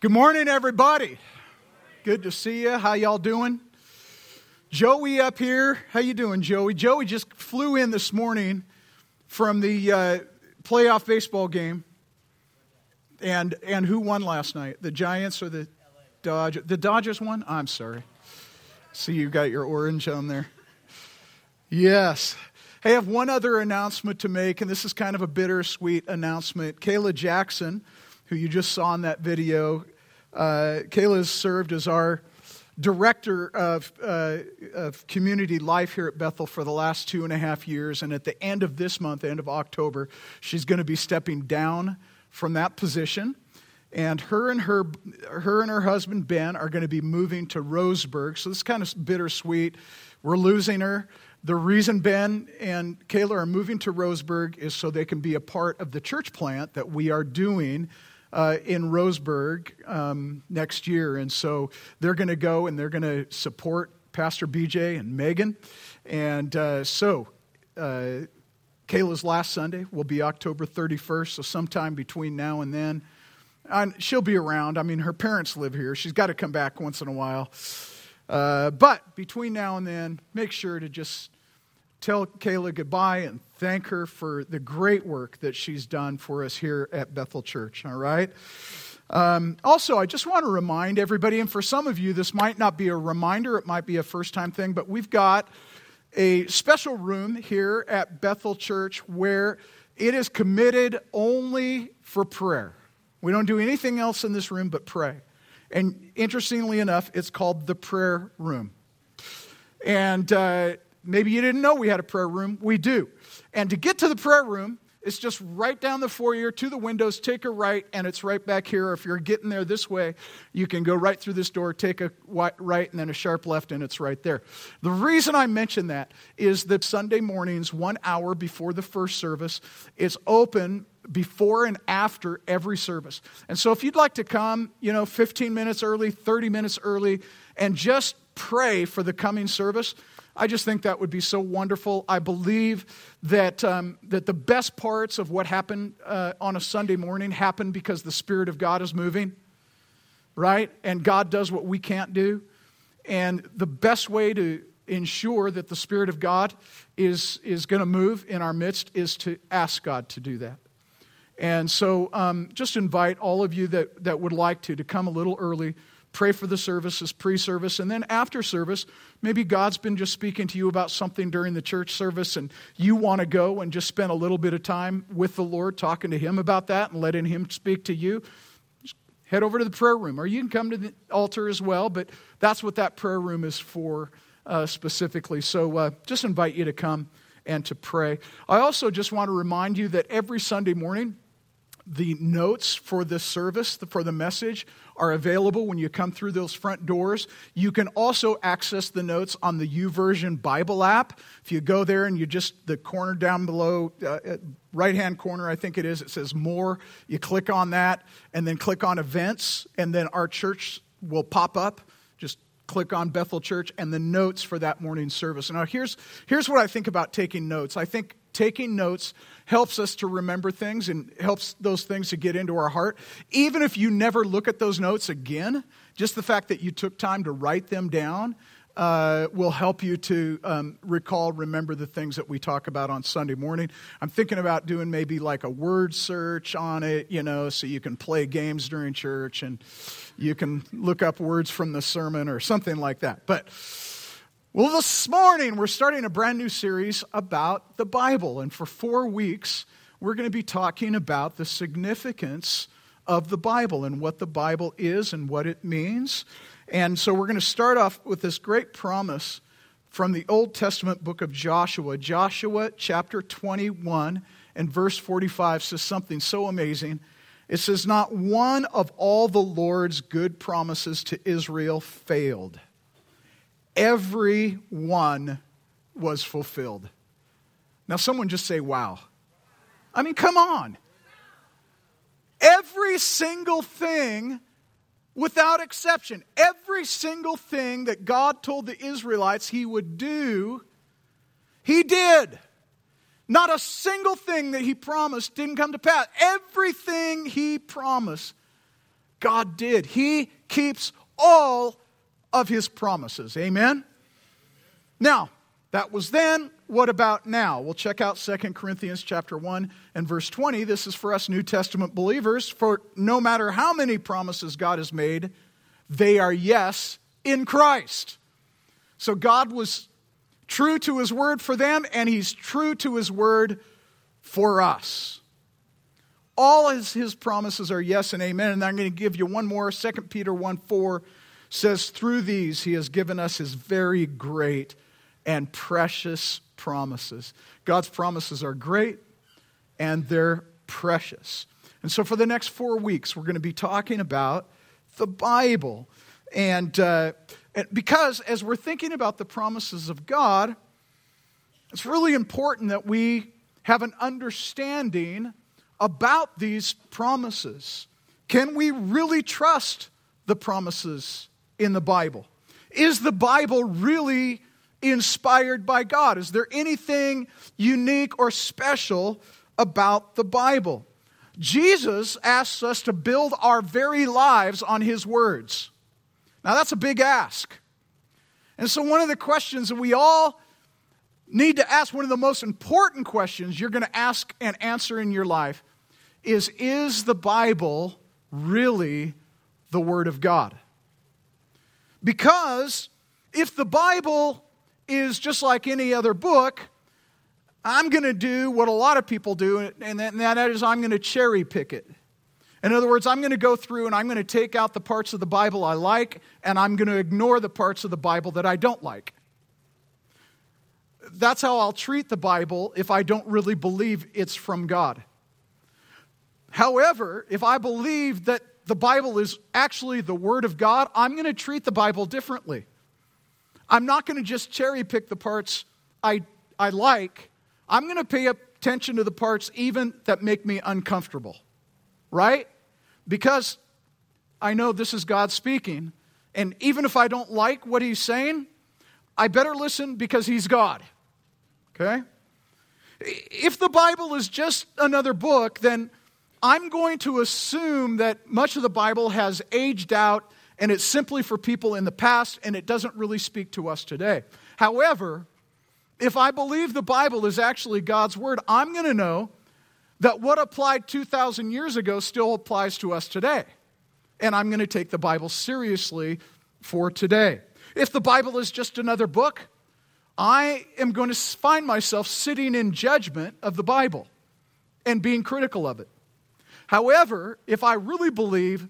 Good morning, everybody. Good to see you. How y'all doing? Joey up here. How you doing, Joey? Joey just flew in this morning from the playoff baseball game. And who won last night? The Giants or the Dodgers? The Dodgers won? I'm sorry. See, you got your orange on there. Yes. Hey, I have one other announcement to make, and this is kind of a bittersweet announcement. Kayla Jackson, who you just saw in that video, Kayla has served as our director of community life here at Bethel for the last 2.5 years. And at the end of this month, end of October, she's going to be stepping down from that position. And her and her husband, Ben, are going to be moving to Roseburg. So this is kind of bittersweet. We're losing her. The reason Ben and Kayla are moving to Roseburg is so they can be a part of the church plant that we are doing in Roseburg next year. And so they're going to go and they're going to support Pastor BJ and Megan. And so Kayla's last Sunday will be October 31st. So sometime between now and then, she'll be around. I mean, her parents live here. She's got to come back once in a while. But between now and then, make sure to just tell Kayla goodbye and thank her for the great work that she's done for us here at Bethel Church, all right? Also, I just want to remind everybody, and for some of you, this might not be a reminder, it might be a first-time thing, but we've got a special room here at Bethel Church where it is committed only for prayer. We don't do anything else in this room but pray. And interestingly enough, it's called the prayer room. And maybe you didn't know we had a prayer room. We do. And to get to the prayer room, it's just right down the foyer to the windows, take a right, and it's right back here. If you're getting there this way, you can go right through this door, take a right, and then a sharp left, and it's right there. The reason I mention that is that Sunday mornings, 1 hour before the first service, it's open before and after every service. And so if you'd like to come, 15 minutes early, 30 minutes early, and just pray for the coming service, I just think that would be so wonderful. I believe that that the best parts of what happened on a Sunday morning happen because the Spirit of God is moving, right? And God does what we can't do. And the best way to ensure that the Spirit of God is going to move in our midst is to ask God to do that. And so just invite all of you that would like to come a little early, pray for the services, pre-service, and then after service, maybe God's been just speaking to you about something during the church service and you want to go and just spend a little bit of time with the Lord, talking to Him about that and letting Him speak to you. Just head over to the prayer room, or you can come to the altar as well, but that's what that prayer room is for specifically. So just invite you to come and to pray. I also just want to remind you that every Sunday morning, the notes for this service, for the message, are available when you come through those front doors. You can also access the notes on the YouVersion Bible app. If you go there and you just, the corner down below, right-hand corner, I think it is, it says More. You click on that and then click on Events, and then our church will pop up. Just click on Bethel Church and the notes for that morning's service. Now, here's what I think about taking notes. I think taking notes helps us to remember things and helps those things to get into our heart. Even if you never look at those notes again, just the fact that you took time to write them down will help you to remember the things that we talk about on Sunday morning. I'm thinking about doing maybe like a word search on it, so you can play games during church and you can look up words from the sermon or something like that. But well, this morning, we're starting a brand new series about the Bible. And for 4 weeks, we're going to be talking about the significance of the Bible and what the Bible is and what it means. And so we're going to start off with this great promise from the Old Testament book of Joshua. Joshua chapter 21 and verse 45 says something so amazing. It says, "Not one of all the Lord's good promises to Israel failed. Every one was fulfilled." Now, someone just say, wow. I mean, come on. Every single thing, without exception, every single thing that God told the Israelites He would do, He did. Not a single thing that He promised didn't come to pass. Everything He promised God did. He keeps all of his promises. Amen? Now, that was then. What about now? We'll check out 2 Corinthians chapter 1 and verse 20. This is for us New Testament believers. For no matter how many promises God has made, they are yes in Christ. So God was true to his word for them, and he's true to his word for us. All his promises are yes and amen. And I'm going to give you one more. 2 Peter 1:4 says, through these he has given us his very great and precious promises. God's promises are great and they're precious. And so for the next 4 weeks, we're going to be talking about the Bible. And because as we're thinking about the promises of God, it's really important that we have an understanding about these promises. Can we really trust the promises in the Bible? Is the Bible really inspired by God? Is there anything unique or special about the Bible? Jesus asks us to build our very lives on his words. Now that's a big ask. And so one of the questions that we all need to ask, one of the most important questions you're going to ask and answer in your life is the Bible really the Word of God? Because if the Bible is just like any other book, I'm going to do what a lot of people do, and that is I'm going to cherry pick it. In other words, I'm going to go through and I'm going to take out the parts of the Bible I like, and I'm going to ignore the parts of the Bible that I don't like. That's how I'll treat the Bible if I don't really believe it's from God. However, if I believe that the Bible is actually the Word of God, I'm going to treat the Bible differently. I'm not going to just cherry pick the parts I like. I'm going to pay attention to the parts even that make me uncomfortable. Right? Because I know this is God speaking. And even if I don't like what he's saying, I better listen because he's God. Okay? If the Bible is just another book, then I'm going to assume that much of the Bible has aged out and it's simply for people in the past and it doesn't really speak to us today. However, if I believe the Bible is actually God's Word, I'm going to know that what applied 2,000 years ago still applies to us today. And I'm going to take the Bible seriously for today. If the Bible is just another book, I am going to find myself sitting in judgment of the Bible and being critical of it. However, if I really believe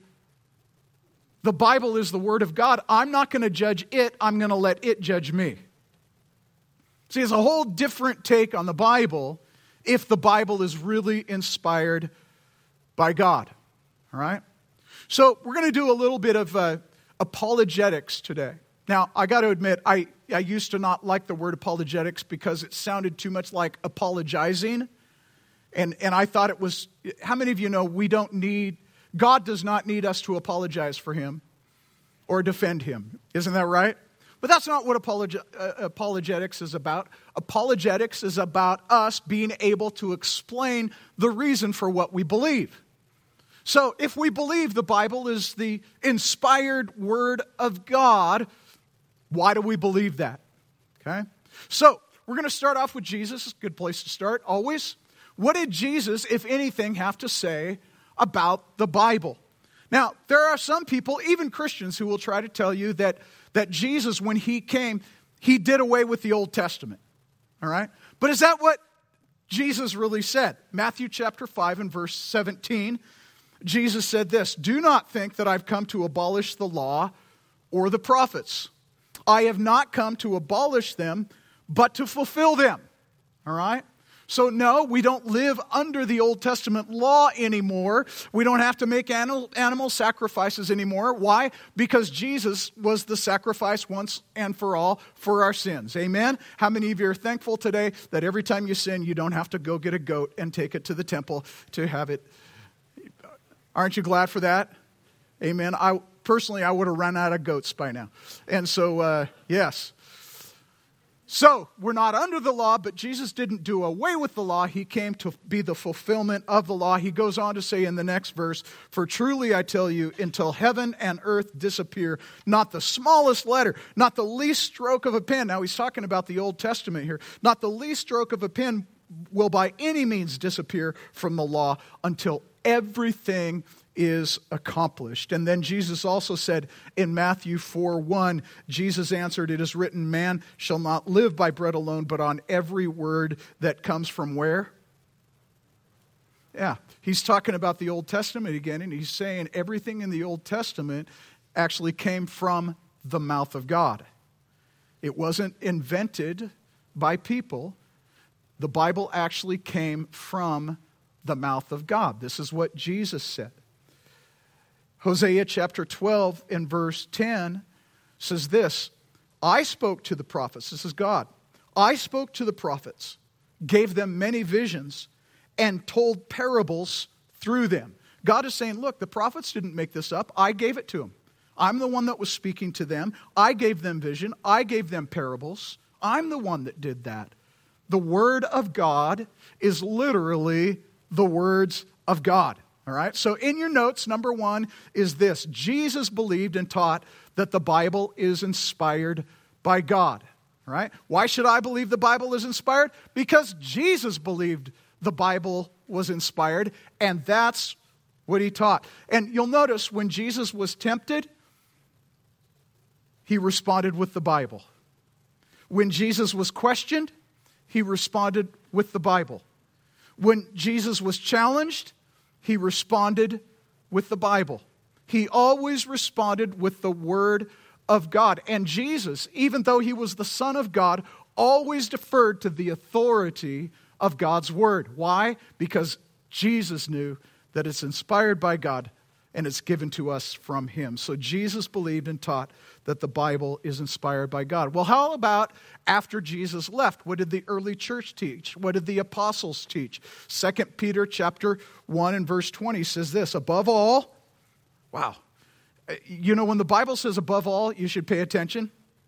the Bible is the Word of God, I'm not going to judge it, I'm going to let it judge me. See, it's a whole different take on the Bible if the Bible is really inspired by God. All right? So we're going to do a little bit of apologetics today. Now, I got to admit, I used to not like the word apologetics because it sounded too much like apologizing. And I thought it was, how many of you know God does not need us to apologize for him or defend him. Isn't that right? But that's not what apologetics is about. Apologetics is about us being able to explain the reason for what we believe. So if we believe the Bible is the inspired Word of God, why do we believe that? Okay? So we're going to start off with Jesus. It's a good place to start, always. What did Jesus, if anything, have to say about the Bible? Now, there are some people, even Christians, who will try to tell you that Jesus, when he came, he did away with the Old Testament. All right? But is that what Jesus really said? Matthew chapter 5 and verse 17, Jesus said this, "Do not think that I've come to abolish the law or the prophets. I have not come to abolish them, but to fulfill them." All right? So no, we don't live under the Old Testament law anymore. We don't have to make animal sacrifices anymore. Why? Because Jesus was the sacrifice once and for all for our sins. Amen? How many of you are thankful today that every time you sin, you don't have to go get a goat and take it to the temple to have it? Aren't you glad for that? Amen. I would have run out of goats by now. And so, yes. So, we're not under the law, but Jesus didn't do away with the law. He came to be the fulfillment of the law. He goes on to say in the next verse, "For truly I tell you, until heaven and earth disappear, not the smallest letter, not the least stroke of a pen." Now he's talking about the Old Testament here. "Not the least stroke of a pen will by any means disappear from the law until everything is accomplished." And then Jesus also said in Matthew 4:1, Jesus answered, "It is written, man shall not live by bread alone, but on every word that comes from" where? Yeah, he's talking about the Old Testament again, and he's saying everything in the Old Testament actually came from the mouth of God. It wasn't invented by people. The Bible actually came from the mouth of God. This is what Jesus said. Hosea chapter 12 and verse 10 says this, "I spoke to the prophets," this is God, "I spoke to the prophets, gave them many visions, and told parables through them." God is saying, look, the prophets didn't make this up. I gave it to them. I'm the one that was speaking to them. I gave them vision. I gave them parables. I'm the one that did that. The Word of God is literally the words of God. All right, so in your notes, number one is this: Jesus believed and taught that the Bible is inspired by God. All right, why should I believe the Bible is inspired? Because Jesus believed the Bible was inspired, and that's what he taught. And you'll notice when Jesus was tempted, he responded with the Bible. When Jesus was questioned, he responded with the Bible. When Jesus was challenged, he responded with the Bible. He always responded with the Word of God. And Jesus, even though he was the Son of God, always deferred to the authority of God's Word. Why? Because Jesus knew that it's inspired by God and it's given to us from him. So Jesus believed and taught that the Bible is inspired by God. Well, how about after Jesus left? What did the early church teach? What did the apostles teach? 2 Peter chapter 1 and verse 20 says this, "Above all," wow, you know when the Bible says above all, you should pay attention.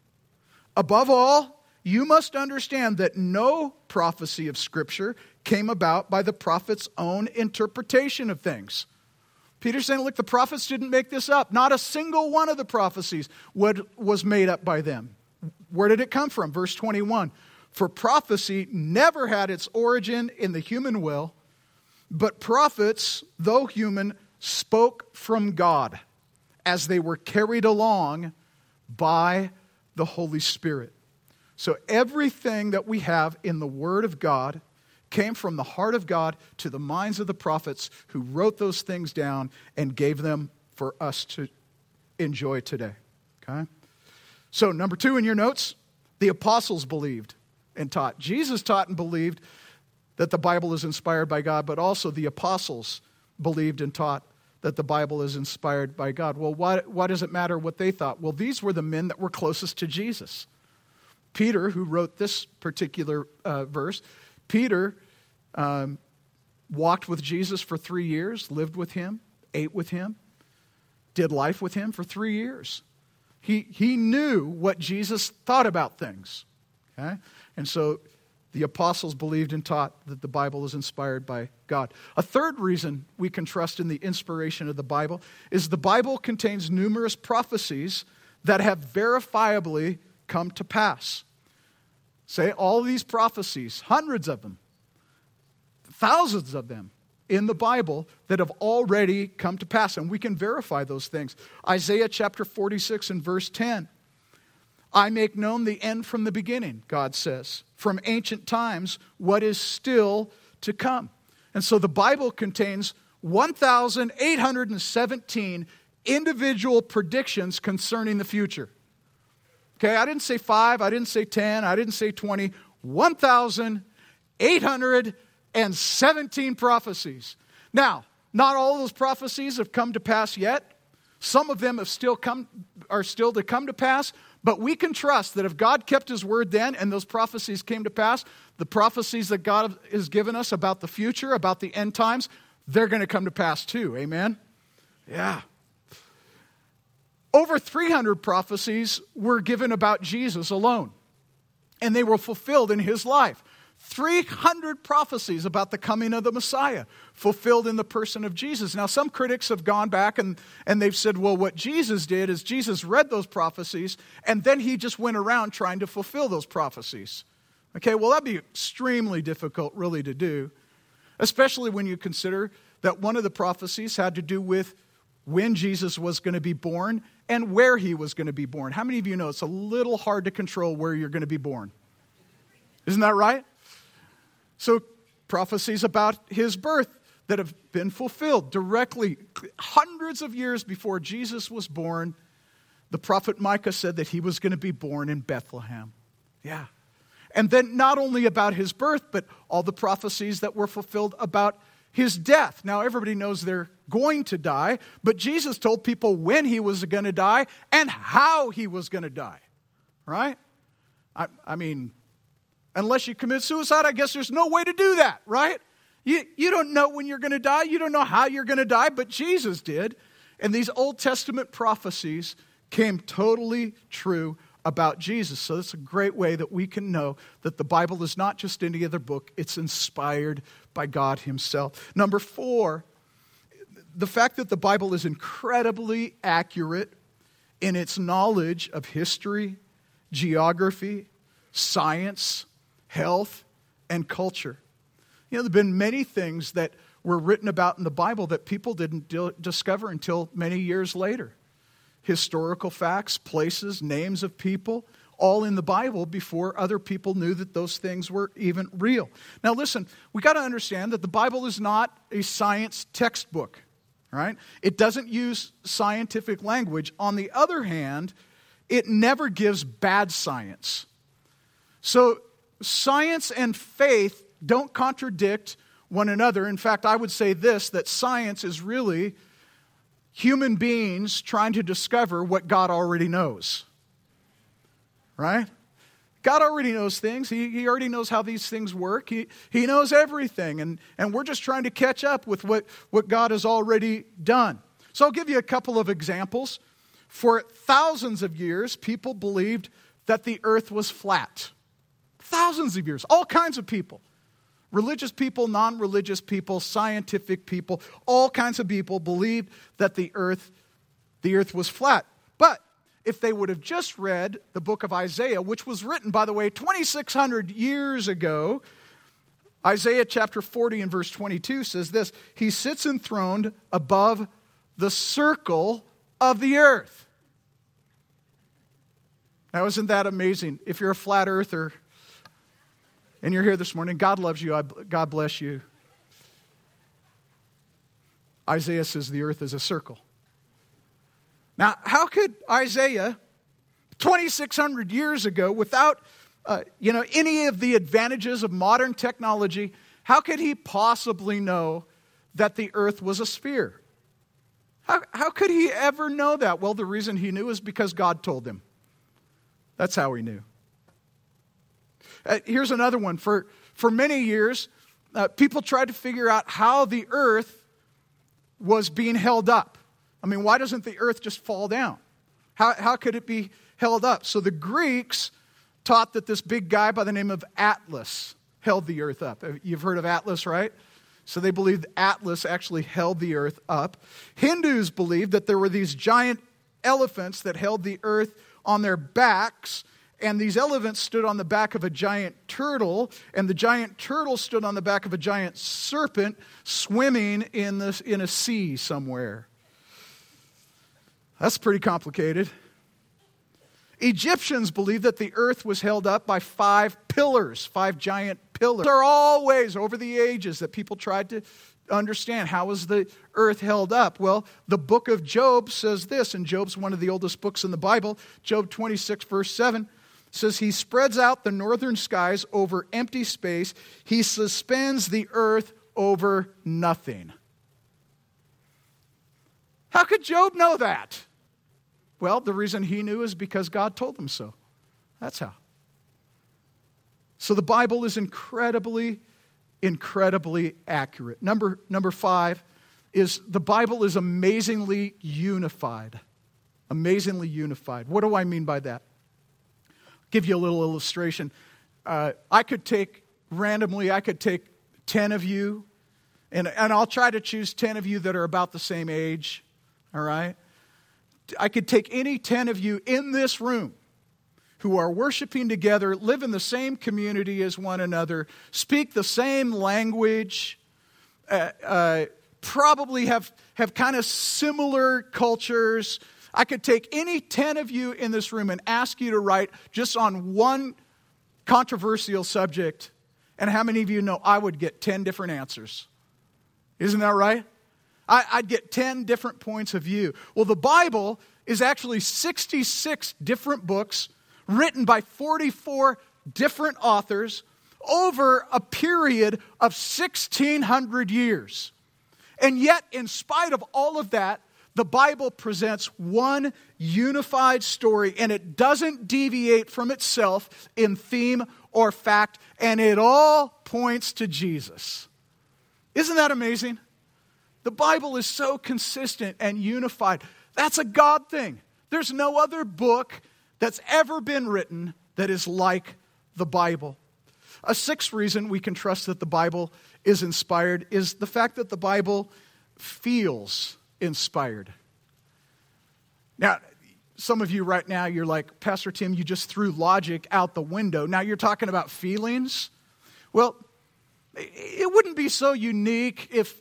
"Above all, you must understand that no prophecy of Scripture came about by the prophet's own interpretation of things." Peter's saying, look, the prophets didn't make this up. Not a single one of the prophecies was made up by them. Where did it come from? Verse 21, "For prophecy never had its origin in the human will, but prophets, though human, spoke from God as they were carried along by the Holy Spirit." So everything that we have in the Word of God came from the heart of God to the minds of the prophets who wrote those things down and gave them for us to enjoy today. Okay? So number two in your notes, the apostles believed and taught. Jesus taught and believed that the Bible is inspired by God, but also the apostles believed and taught that the Bible is inspired by God. Well, why does it matter what they thought? Well, these were the men that were closest to Jesus. Peter, who wrote this particular verse, Peter walked with Jesus for 3 years, lived with him, ate with him, did life with him for 3 years. He knew what Jesus thought about things. Okay? And so the apostles believed and taught that the Bible is inspired by God. A third reason we can trust in the inspiration of the Bible is the Bible contains numerous prophecies that have verifiably come to pass. Say all these prophecies, hundreds of them, thousands of them in the Bible that have already come to pass, and we can verify those things. Isaiah chapter 46 and verse 10. "I make known the end from the beginning," God says, "from ancient times what is still to come." And so the Bible contains 1,817 individual predictions concerning the future. Okay, I didn't say 5, I didn't say 10, I didn't say 20, 1,817 prophecies. Now, not all of those prophecies have come to pass yet. Some of them are still to come to pass, but we can trust that if God kept his word then and those prophecies came to pass, the prophecies that God has given us about the future, about the end times, they're going to come to pass too. Amen? Yeah. Over 300 prophecies were given about Jesus alone. and they were fulfilled in his life. 300 prophecies about the coming of the Messiah fulfilled in the person of Jesus. Now, some critics have gone back and they've said, well, what Jesus did is Jesus read those prophecies and then he just went around trying to fulfill those prophecies. Okay, well, that'd be extremely difficult really to do, especially when you consider that one of the prophecies had to do with when Jesus was going to be born and where he was going to be born. How many of you know it's a little hard to control where you're going to be born? Isn't that right? So prophecies about his birth that have been fulfilled directly hundreds of years before Jesus was born. The prophet Micah said that he was going to be born in Bethlehem. Yeah. And then not only about his birth, but all the prophecies that were fulfilled about his death. Now everybody knows they're going to die, but Jesus told people when he was going to die and how he was going to die. Right? I mean, unless you commit suicide, I guess there's no way to do that, right? You don't know when you're going to die. You don't know how you're going to die, but Jesus did. And these Old Testament prophecies came totally true about Jesus. So it's a great way that we can know that the Bible is not just any other book. It's inspired by God himself. Number 4, the fact that the Bible is incredibly accurate in its knowledge of history, geography, science, health, and culture. You know, there have been many things that were written about in the Bible that people didn't discover until many years later. Historical facts, places, names of people, all in the Bible before other people knew that those things were even real. Now listen, we got to understand that the Bible is not a science textbook, right? It doesn't use scientific language. On the other hand, it never gives bad science. So science and faith don't contradict one another. In fact, I would say this, that science is really human beings trying to discover what God already knows. Right? God already knows things. He already knows how these things work. He knows everything. And we're just trying to catch up with what God has already done. So I'll give you a couple of examples. For thousands of years, people believed that the earth was flat. Thousands of years. All kinds of people. Religious people, non-religious people, scientific people, all kinds of people believed that the earth was flat. But if they would have just read the book of Isaiah, which was written, by the way, 2,600 years ago, Isaiah chapter 40 and verse 22 says this, he sits enthroned above the circle of the earth. Now, isn't that amazing? If you're a flat earther, and you're here this morning, God loves you. God bless you. Isaiah says the earth is a circle. Now, how could Isaiah, 2,600 years ago, without any of the advantages of modern technology, how could he possibly know that the earth was a sphere? How could he ever know that? Well, the reason he knew is because God told him. That's how he knew. Here's another one. For many years, people tried to figure out how the earth was being held up. I mean, why doesn't the earth just fall down? How could it be held up? So the Greeks taught that this big guy by the name of Atlas held the earth up. You've heard of Atlas, right? So they believed Atlas actually held the earth up. Hindus believed that there were these giant elephants that held the earth on their backs. And these elephants stood on the back of a giant turtle, and the giant turtle stood on the back of a giant serpent swimming in a sea somewhere. That's pretty complicated. Egyptians believed that the earth was held up by 5 pillars, 5 giant pillars. There are all ways over the ages that people tried to understand how was the earth held up. Well, the book of Job says this, and Job's one of the oldest books in the Bible. Job 26, verse 7. Says he spreads out the northern skies over empty space. He suspends the earth over nothing. How could Job know that? Well, the reason he knew is because God told him so. That's how. So the Bible is incredibly, incredibly accurate. Number 5 is the Bible is amazingly unified. Amazingly unified. What do I mean by that? Give you a little illustration. I could take 10 of you, and I'll try to choose 10 of you that are about the same age, all right? I could take any 10 of you in this room who are worshiping together, live in the same community as one another, speak the same language, probably have kind of similar cultures. I could take any 10 of you in this room and ask you to write just on one controversial subject, and how many of you know I would get 10 different answers? Isn't that right? I'd get 10 different points of view. Well, the Bible is actually 66 different books written by 44 different authors over a period of 1,600 years. And yet, in spite of all of that, the Bible presents one unified story, and it doesn't deviate from itself in theme or fact, and it all points to Jesus. Isn't that amazing? The Bible is so consistent and unified. That's a God thing. There's no other book that's ever been written that is like the Bible. A sixth reason we can trust that the Bible is inspired is the fact that the Bible feels inspired. Now, some of you right now, you're like, Pastor Tim, you just threw logic out the window. Now you're talking about feelings? Well, it wouldn't be so unique if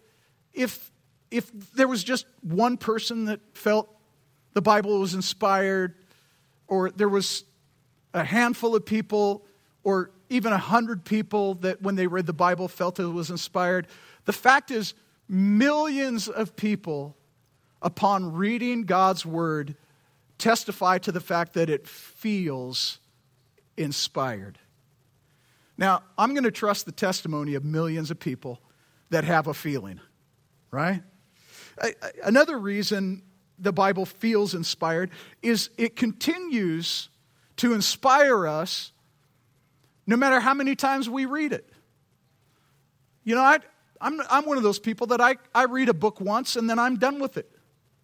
there was just one person that felt the Bible was inspired, or there was a handful of people, or even 100 people that when they read the Bible felt it was inspired. The fact is, millions of people, upon reading God's Word, testify to the fact that it feels inspired. Now, I'm going to trust the testimony of millions of people that have a feeling, right? Another reason the Bible feels inspired is it continues to inspire us no matter how many times we read it. You know, I'm one of those people that I read a book once and then I'm done with it.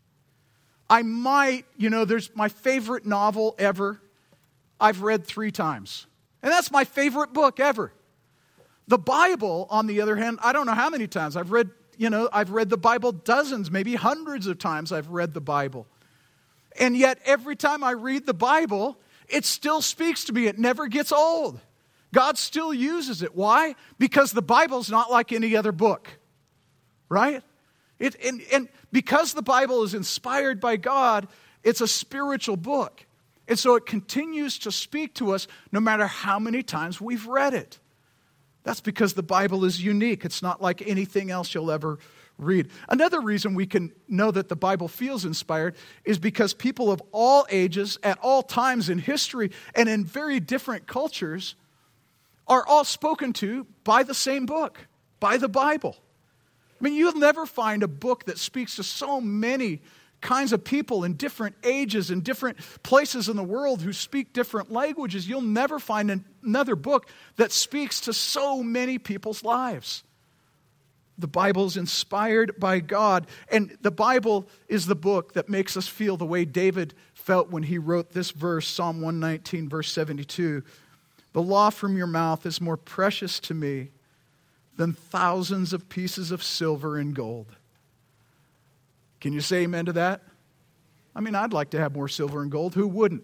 I might, there's my favorite novel ever, I've read 3 times. And that's my favorite book ever. The Bible, on the other hand, I don't know how many times. I've read the Bible dozens, maybe hundreds of times I've read the Bible. And yet every time I read the Bible, it still speaks to me. It never gets old. God still uses it. Why? Because the Bible's not like any other book. Right? And because the Bible is inspired by God, it's a spiritual book. And so it continues to speak to us no matter how many times we've read it. That's because the Bible is unique. It's not like anything else you'll ever read. Another reason we can know that the Bible feels inspired is because people of all ages, at all times in history, and in very different cultures, are all spoken to by the same book, by the Bible. I mean, you'll never find a book that speaks to so many kinds of people in different ages and different places in the world who speak different languages. You'll never find another book that speaks to so many people's lives. The Bible's inspired by God, and the Bible is the book that makes us feel the way David felt when he wrote this verse, Psalm 119, verse 72. The law from your mouth is more precious to me than thousands of pieces of silver and gold. Can you say amen to that? I mean, I'd like to have more silver and gold. Who wouldn't?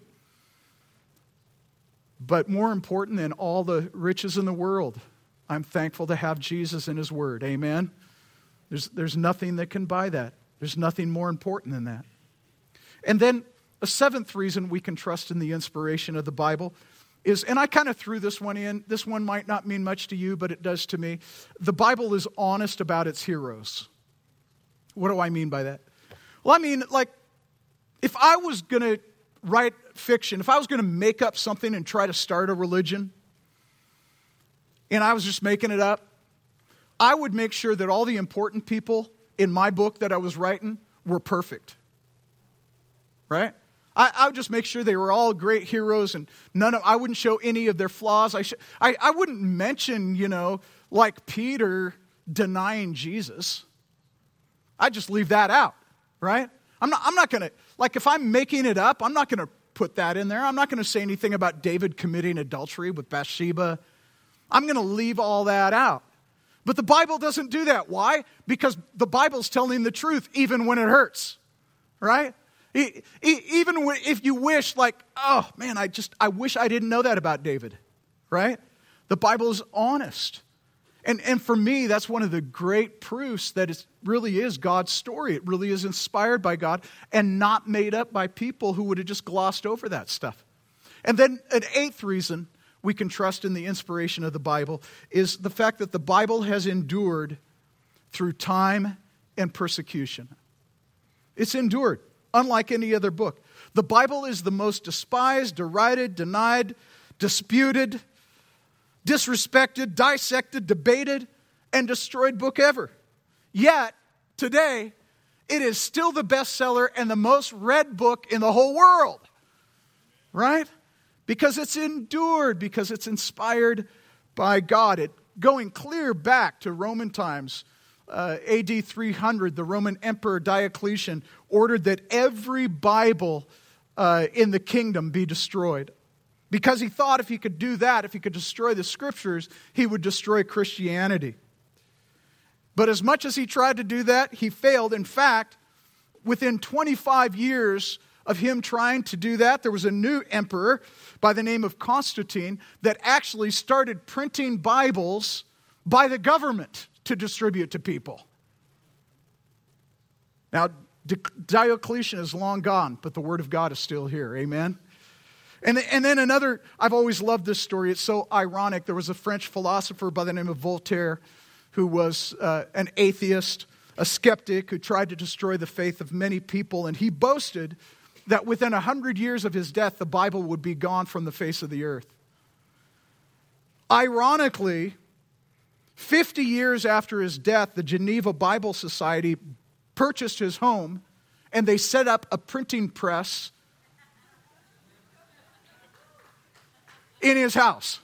But more important than all the riches in the world, I'm thankful to have Jesus and His Word. Amen? There's nothing that can buy that. There's nothing more important than that. And then a seventh reason we can trust in the inspiration of the Bible is, and I kind of threw this one in. This one might not mean much to you, but it does to me. The Bible is honest about its heroes. What do I mean by that? Well, I mean, like, if I was going to write fiction, if I was going to make up something and try to start a religion, and I was just making it up, I would make sure that all the important people in my book that I was writing were perfect. Right? I would just make sure they were all great heroes, and I wouldn't show any of their flaws. I wouldn't mention, like Peter denying Jesus. I'd just leave that out, right? I'm not going to, like, if I'm making it up, I'm not going to put that in there. I'm not going to say anything about David committing adultery with Bathsheba. I'm going to leave all that out. But the Bible doesn't do that. Why? Because the Bible's telling the truth even when it hurts, right? Even if you wish, like, oh man, I wish I didn't know that about David, right? The Bible is honest. And for me, that's one of the great proofs that it really is God's story. It really is inspired by God and not made up by people who would have just glossed over that stuff. And then an eighth reason we can trust in the inspiration of the Bible is the fact that the Bible has endured through time and persecution. It's endured, unlike any other book. The Bible is the most despised, derided, denied, disputed, disrespected, dissected, debated, and destroyed book ever. Yet, today, it is still the bestseller and the most read book in the whole world. Right? Because it's endured, because it's inspired by God. Going clear back to Roman times, AD 300, the Roman Emperor Diocletian ordered that every Bible in the kingdom be destroyed. Because he thought if he could do that, if he could destroy the scriptures, he would destroy Christianity. But as much as he tried to do that, he failed. In fact, within 25 years of him trying to do that, there was a new emperor by the name of Constantine that actually started printing Bibles by the government to distribute to people. Now, Diocletian is long gone, but the Word of God is still here. Amen? And then another, I've always loved this story. It's so ironic. There was a French philosopher by the name of Voltaire who was an atheist, a skeptic who tried to destroy the faith of many people. And he boasted that within 100 years of his death, the Bible would be gone from the face of the earth. Ironically, 50 years after his death, the Geneva Bible Society purchased his home and they set up a printing press in his house.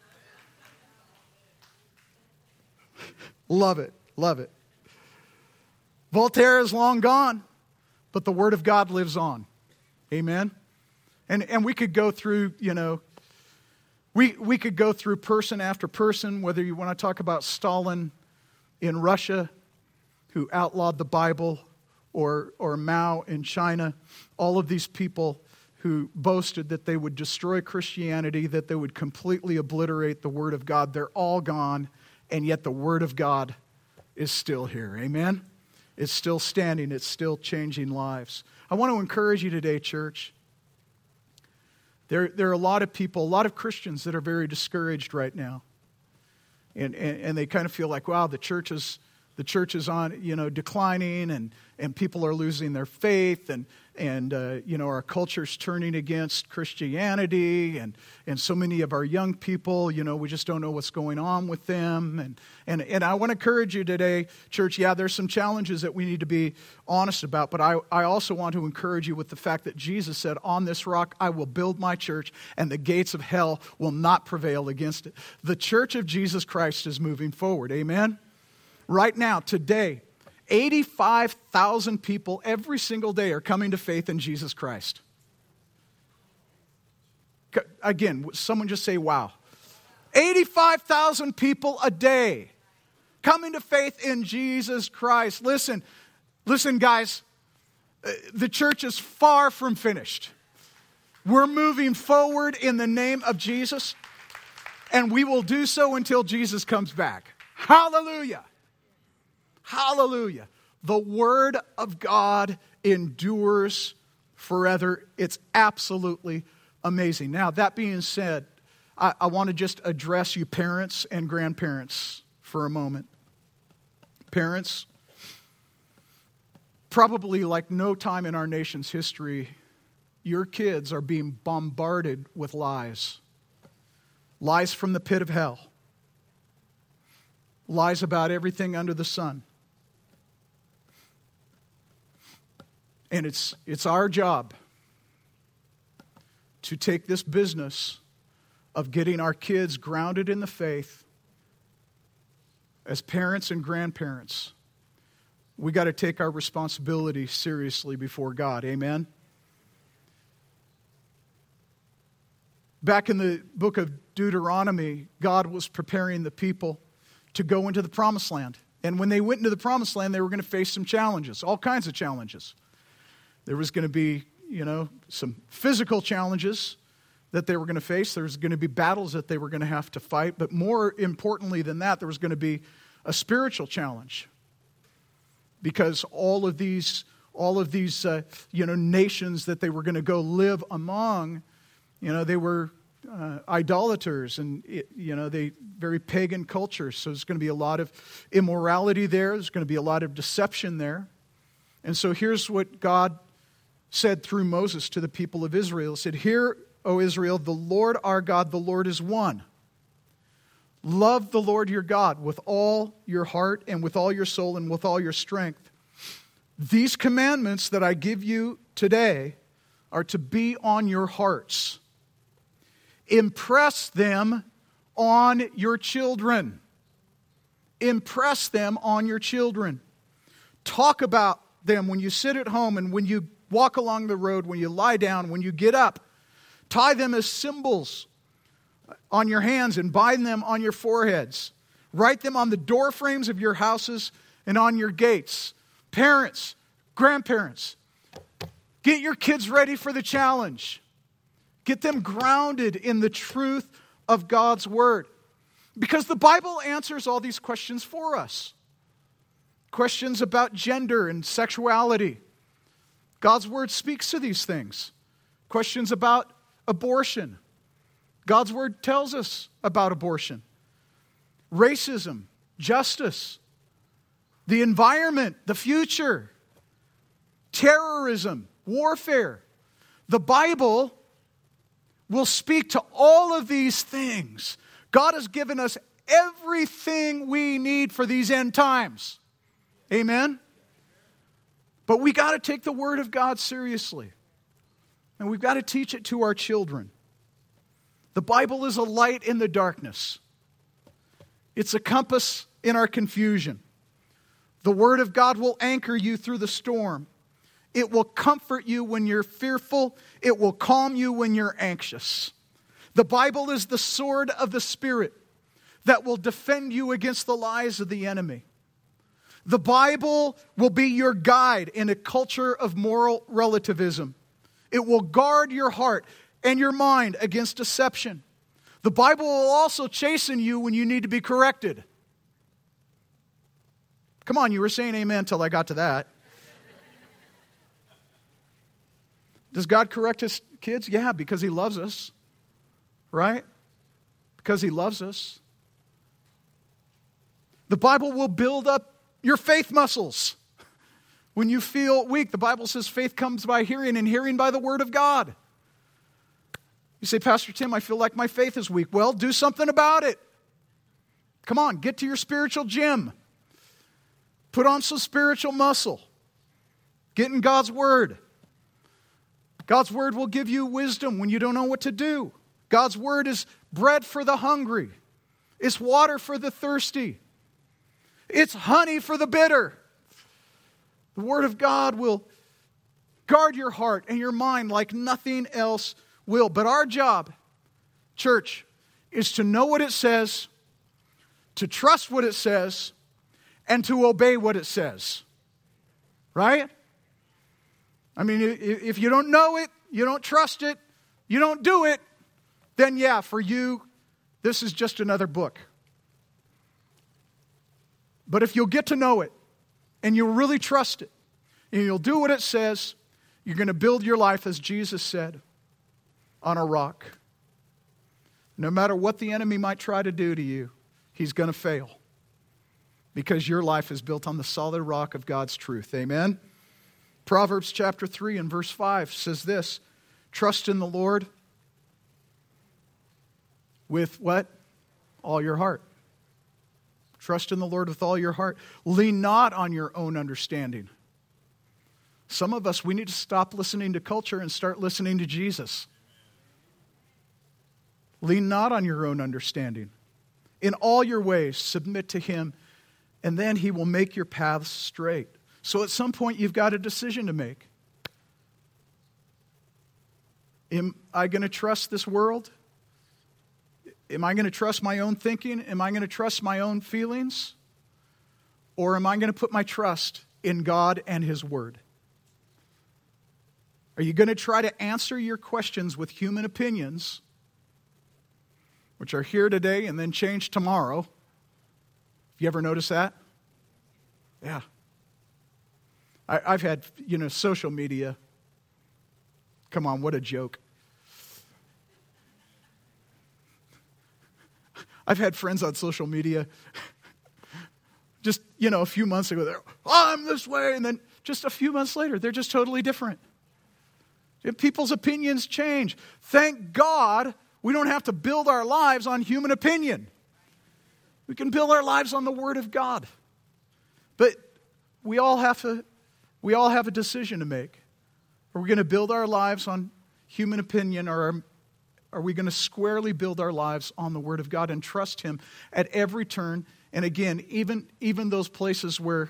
Love it, love it. Voltaire is long gone, but the Word of God lives on. Amen? And we could go through, we could go through person after person, whether you want to talk about Stalin in Russia, who outlawed the Bible, or Mao in China, all of these people who boasted that they would destroy Christianity, that they would completely obliterate the Word of God. They're all gone, and yet the Word of God is still here. Amen? It's still standing. It's still changing lives. I want to encourage you today, church. There are a lot of people, a lot of Christians that are very discouraged right now. And they kind of feel like, wow, the church is on, declining, and people are losing their faith, and our culture's turning against Christianity, and so many of our young people, we just don't know what's going on with them. And I want to encourage you today, church, yeah, there's some challenges that we need to be honest about, but I also want to encourage you with the fact that Jesus said, on this rock I will build my church, and the gates of hell will not prevail against it. The church of Jesus Christ is moving forward. Amen? Right now, today, 85,000 people every single day are coming to faith in Jesus Christ. Again, someone just say, wow. 85,000 people a day coming to faith in Jesus Christ. Listen, guys, the church is far from finished. We're moving forward in the name of Jesus, and we will do so until Jesus comes back. Hallelujah. Hallelujah. The Word of God endures forever. It's absolutely amazing. Now, that being said, I want to just address you parents and grandparents for a moment. Parents, probably like no time in our nation's history, your kids are being bombarded with lies. Lies from the pit of hell. Lies about everything under the sun. And it's our job to take this business of getting our kids grounded in the faith as parents and grandparents. We got to take our responsibility seriously before God. Amen? Back in the book of Deuteronomy, God was preparing the people to go into the promised land. And when they went into the promised land, they were going to face some challenges, all kinds of challenges. There was going to be, some physical challenges that they were going to face. There was going to be battles that they were going to have to fight. But more importantly than that, there was going to be a spiritual challenge. Because all of these nations that they were going to go live among, they were idolaters and, they very pagan cultures. So there's going to be a lot of immorality there. There's going to be a lot of deception there. And so here's what God said through Moses to the people of Israel. He said, "Hear, O Israel, the Lord our God, the Lord is one. Love the Lord your God with all your heart and with all your soul and with all your strength. These commandments that I give you today are to be on your hearts. Impress them on your children." Impress them on your children. Talk about them when you sit at home and when you walk along the road, when you lie down, when you get up. Tie them as symbols on your hands and bind them on your foreheads. Write them on the door frames of your houses and on your gates. Parents, grandparents, get your kids ready for the challenge. Get them grounded in the truth of God's Word. Because the Bible answers all these questions for us. Questions about gender and sexuality. God's Word speaks to these things. Questions about abortion. God's Word tells us about abortion. Racism, justice, the environment, the future, terrorism, warfare. The Bible will speak to all of these things. God has given us everything we need for these end times. Amen? But we got to take the Word of God seriously. And we've got to teach it to our children. The Bible is a light in the darkness. It's a compass in our confusion. The Word of God will anchor you through the storm. It will comfort you when you're fearful. It will calm you when you're anxious. The Bible is the sword of the Spirit that will defend you against the lies of the enemy. The Bible will be your guide in a culture of moral relativism. It will guard your heart and your mind against deception. The Bible will also chasten you when you need to be corrected. Come on, you were saying amen until I got to that. Does God correct His kids? Yeah, because He loves us. Right? Because He loves us. The Bible will build up your faith muscles. When you feel weak, the Bible says faith comes by hearing and hearing by the Word of God. You say, "Pastor Tim, I feel like my faith is weak." Well, do something about it. Come on, get to your spiritual gym. Put on some spiritual muscle. Get in God's Word. God's Word will give you wisdom when you don't know what to do. God's Word is bread for the hungry. It's water for the thirsty. It's honey for the bitter. The Word of God will guard your heart and your mind like nothing else will. But our job, church, is to know what it says, to trust what it says, and to obey what it says. Right? I mean, if you don't know it, you don't trust it, you don't do it, then yeah, for you, this is just another book. But if you'll get to know it, and you'll really trust it, and you'll do what it says, you're going to build your life, as Jesus said, on a rock. No matter what the enemy might try to do to you, he's going to fail. Because your life is built on the solid rock of God's truth. Amen? Proverbs chapter 3 and verse 5 says this: "Trust in the Lord with" what? All your heart. Trust in the Lord with all your heart. Lean not on your own understanding. Some of us, we need to stop listening to culture and start listening to Jesus. Lean not on your own understanding. In all your ways, submit to Him, and then He will make your paths straight. So at some point, you've got a decision to make. Am I going to trust this world? Am I going to trust my own thinking? Am I going to trust my own feelings? Or am I going to put my trust in God and His Word? Are you going to try to answer your questions with human opinions, which are here today and then change tomorrow? Have you ever noticed that? Yeah. I've had, social media. Come on, what a joke. I've had friends on social media just, a few months ago, I'm this way, and then just a few months later, they're just totally different. People's opinions change. Thank God we don't have to build our lives on human opinion. We can build our lives on the Word of God. But we all have a decision to make. Are we going to build our lives on human opinion, or are we going to squarely build our lives on the Word of God and trust Him at every turn? And again, even those places where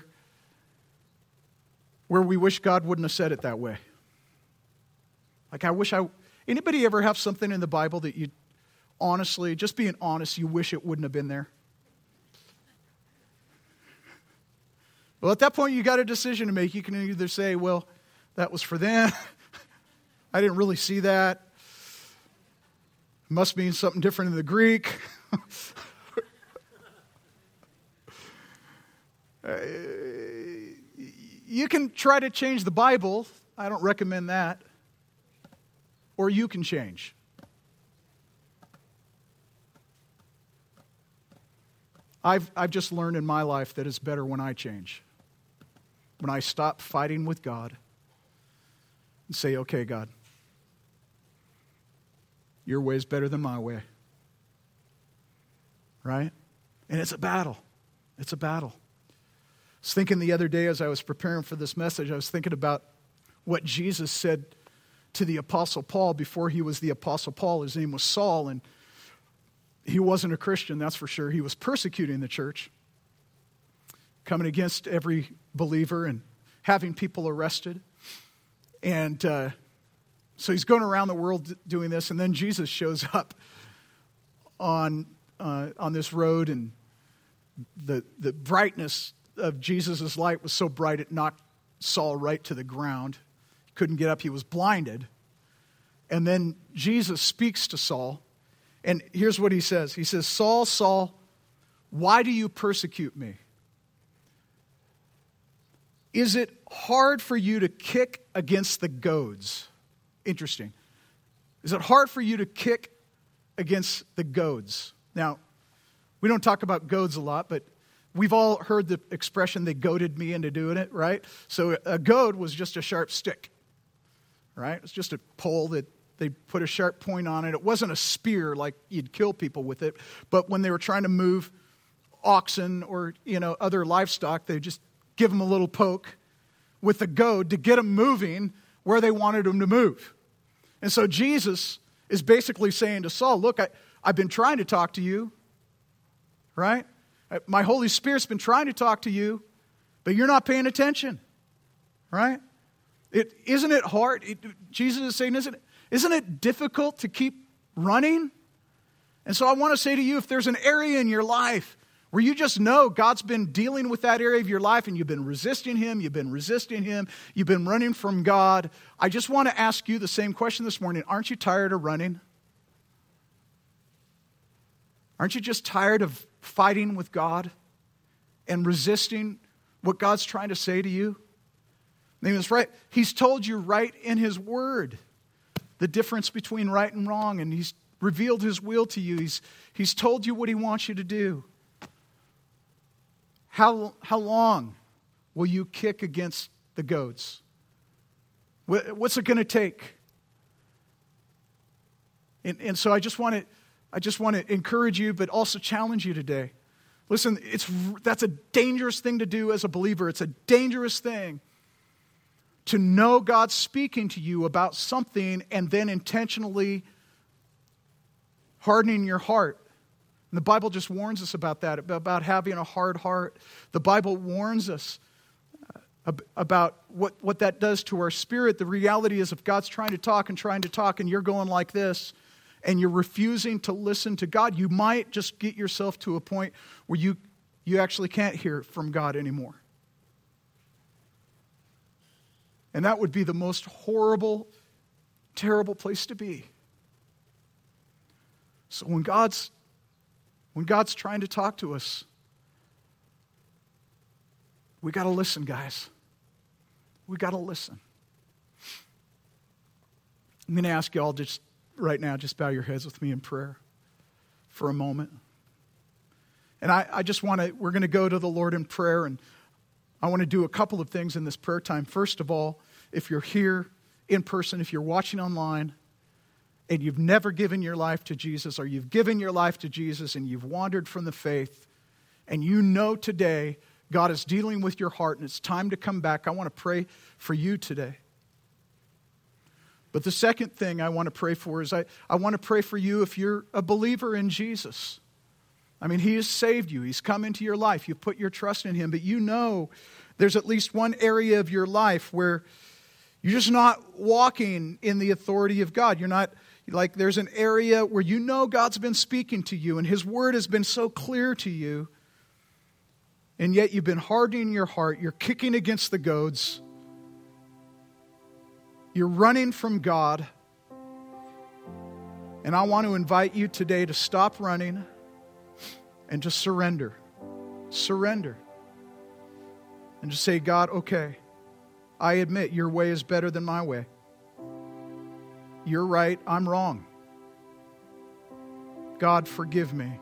we wish God wouldn't have said it that way. Like anybody ever have something in the Bible that you honestly, just being honest, you wish it wouldn't have been there? Well, at that point, you got a decision to make. You can either say, well, that was for them. I didn't really see that. It must mean something different in the Greek. You can try to change the Bible. I don't recommend that. Or you can change. I've just learned in my life that it's better when I change. When I stop fighting with God and say, okay, God, your way is better than my way. Right? And it's a battle. It's a battle. I was thinking the other day as I was preparing for this message, I was thinking about what Jesus said to the Apostle Paul before he was the Apostle Paul. His name was Saul, and he wasn't a Christian, that's for sure. He was persecuting the church, coming against every believer and having people arrested. And so he's going around the world doing this, and then Jesus shows up on this road, and the brightness of Jesus' light was so bright it knocked Saul right to the ground. He couldn't get up. He was blinded. And then Jesus speaks to Saul. And here's what he says. He says, Saul, Saul, why do you persecute me? Is it hard for you to kick against the goads? Interesting. Is it hard for you to kick against the goads? Now, we don't talk about goads a lot, but we've all heard the expression, they goaded me into doing it, right? So a goad was just a sharp stick, right? It's just a pole that they put a sharp point on it. It wasn't a spear like you'd kill people with it, but when they were trying to move oxen or, other livestock, they just give them a little poke with the goad to get them moving where they wanted them to move. And so Jesus is basically saying to Saul, look, I've been trying to talk to you, right? My Holy Spirit's been trying to talk to you, but you're not paying attention, right? Isn't it hard? Jesus is saying, isn't it difficult to keep running? And so I want to say to you, if there's an area in your life where you just know God's been dealing with that area of your life and you've been resisting Him, you've been running from God, I just want to ask you the same question this morning. Aren't you tired of running? Aren't you just tired of fighting with God and resisting what God's trying to say to you? That's right. He's told you right in His Word the difference between right and wrong, and He's revealed His will to you. He's told you what He wants you to do. How long will you kick against the goads? What's it going to take? And so I just want to encourage you, but also challenge you today. Listen, that's a dangerous thing to do as a believer. It's a dangerous thing to know God's speaking to you about something and then intentionally hardening your heart. And the Bible just warns us about that, about having a hard heart. The Bible warns us about what that does to our spirit. The reality is if God's trying to talk and you're going like this, and you're refusing to listen to God, you might just get yourself to a point where you actually can't hear from God anymore. And that would be the most horrible, terrible place to be. So when God's trying to talk to us, we got to listen, guys. We got to listen. I'm going to ask you all just right now, just bow your heads with me in prayer for a moment. And I just want to, we're going to go to the Lord in prayer, and I want to do a couple of things in this prayer time. First of all, if you're here in person, if you're watching online, and you've never given your life to Jesus, or you've given your life to Jesus and you've wandered from the faith, and you know today God is dealing with your heart and it's time to come back, I want to pray for you today. But the second thing I want to pray for is I want to pray for you if you're a believer in Jesus. I mean, He has saved you. He's come into your life. You've put your trust in Him. But you know there's at least one area of your life where you're just not walking in the authority of God. You're not, like, there's an area where you know God's been speaking to you and His word has been so clear to you, and yet you've been hardening your heart. You're kicking against the goads. You're running from God. And I want to invite you today to stop running and to surrender. Surrender. And just say, God, okay, I admit your way is better than my way. You're right, I'm wrong. God, forgive me.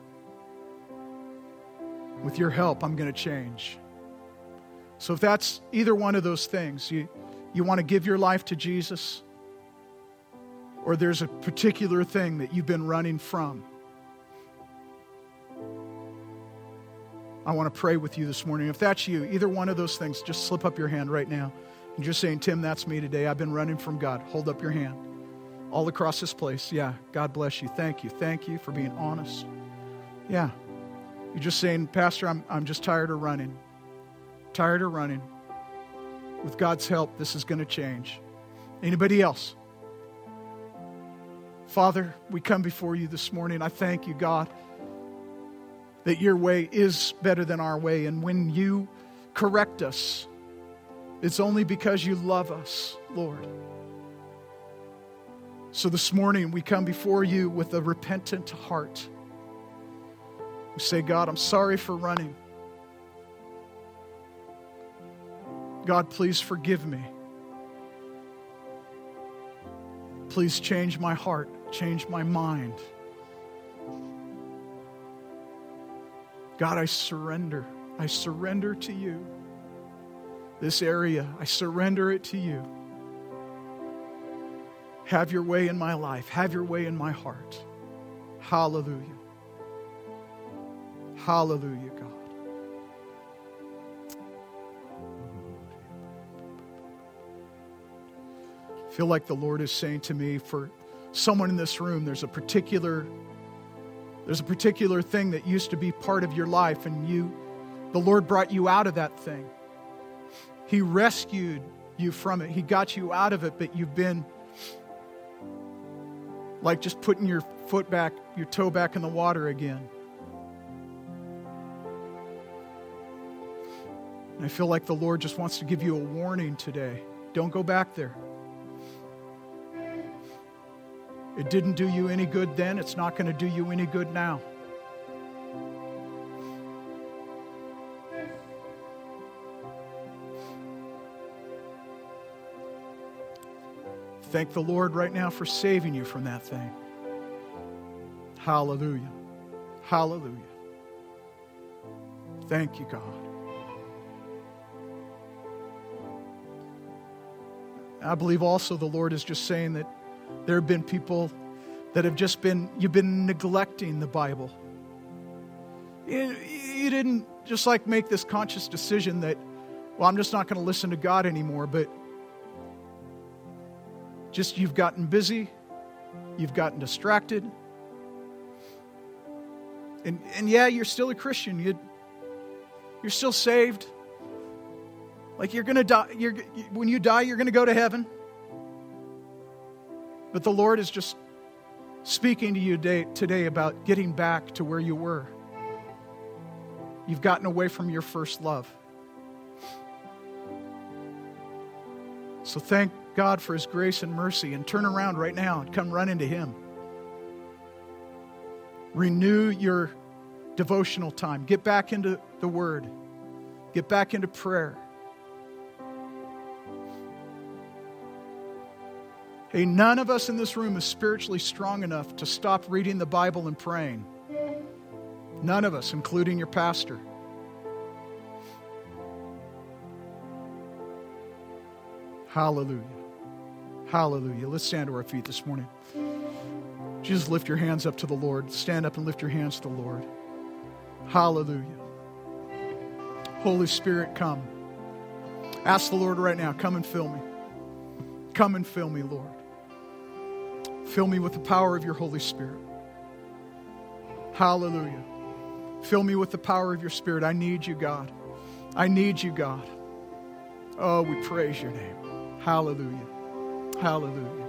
With your help, I'm going to change. So if that's either one of those things, you want to give your life to Jesus, or there's a particular thing that you've been running from, I want to pray with you this morning. If that's you, either one of those things, just slip up your hand right now. And just saying, Tim, that's me today. I've been running from God. Hold up your hand. All across this place. Yeah, God bless you. Thank you. Thank you for being honest. Yeah. You're just saying, Pastor, I'm just tired of running. Tired of running. With God's help, this is going to change. Anybody else? Father, we come before you this morning. I thank you, God, that your way is better than our way. And when you correct us, it's only because you love us, Lord. So this morning we come before you with a repentant heart. We say, God, I'm sorry for running. God, please forgive me. Please change my heart, change my mind. God, I surrender. I surrender to you. This area, I surrender it to you. Have your way in my life. Have your way in my heart. Hallelujah. Hallelujah, God. I feel like the Lord is saying to me, for someone in this room, there's a particular thing that used to be part of your life, and the Lord brought you out of that thing. He rescued you from it. He got you out of it, but you've been like just putting your toe back in the water again. And I feel like the Lord just wants to give you a warning today. Don't go back there. It didn't do you any good then. It's not going to do you any good now. Thank the Lord right now for saving you from that thing. Hallelujah. Hallelujah. Thank you, God. I believe also the Lord is just saying that there have been people that have you've been neglecting the Bible. You didn't just make this conscious decision that, well, I'm just not going to listen to God anymore, but just you've gotten busy, you've gotten distracted, and yeah, you're still a Christian. You're still saved. Like you're going to die. When you die, you're going to go to heaven. But the Lord is just speaking to you today about getting back to where you were. You've gotten away from your first love. So thank God for His grace and mercy, and turn around right now and come run into Him. Renew your devotional time. Get back into the Word. Get back into prayer. Hey, none of us in this room is spiritually strong enough to stop reading the Bible and praying. None of us, including your pastor. Hallelujah. Hallelujah. Let's stand to our feet this morning. Just lift your hands up to the Lord. Stand up and lift your hands to the Lord. Hallelujah. Holy Spirit, come. Ask the Lord right now, come and fill me. Come and fill me, Lord. Fill me with the power of your Holy Spirit. Hallelujah. Fill me with the power of your Spirit. I need you, God. I need you, God. Oh, we praise your name. Hallelujah. Hallelujah.